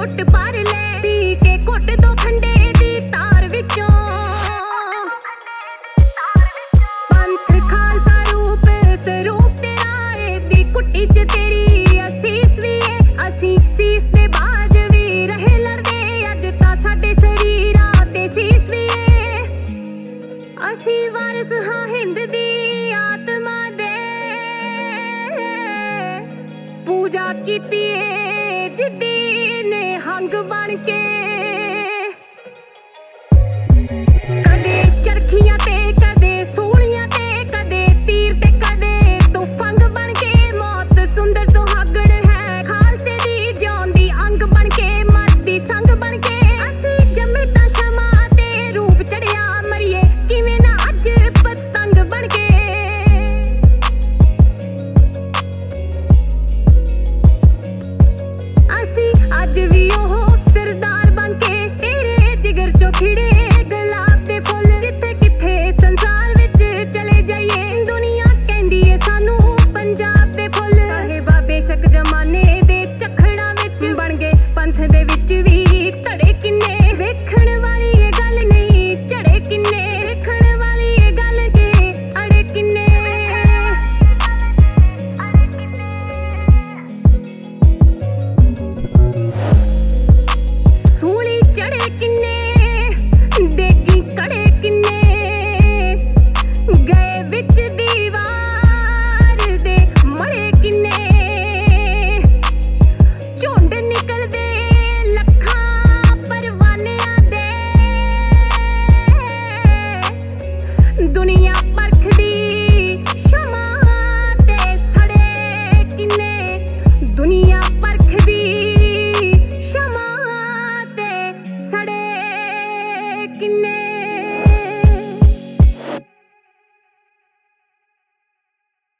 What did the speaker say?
घुट भर ले पी के घुट दो खंडे दी तार विचों पंथ खालसा रूप स्वरूप तेरा ए दी कुट्टी च तेरी असीस भी है असी सीस दे बाज भी रहे लड़दे अज तां साडे शरीरां ते सीस भी है असी वारिस हां हिंद दी आत्मा दे पूजा कीती है जिद्दी ने हंग बन के